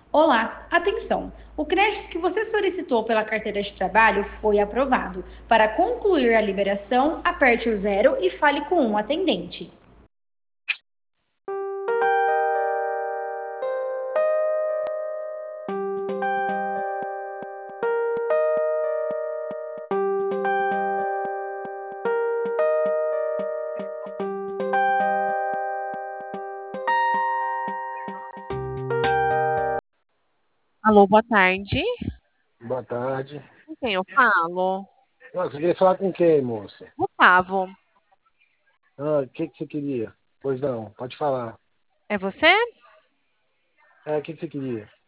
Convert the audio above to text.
Olá, atenção! O crédito que você solicitou pela carteira de trabalho foi aprovado. Para concluir a liberação, aperte o zero e fale com um atendente. Alô, boa tarde. Boa tarde. Com quem eu falo? Nossa, você queria falar com quem, moça? Gustavo. Ah, o que você queria? Pois não, pode falar. É você? O que você queria?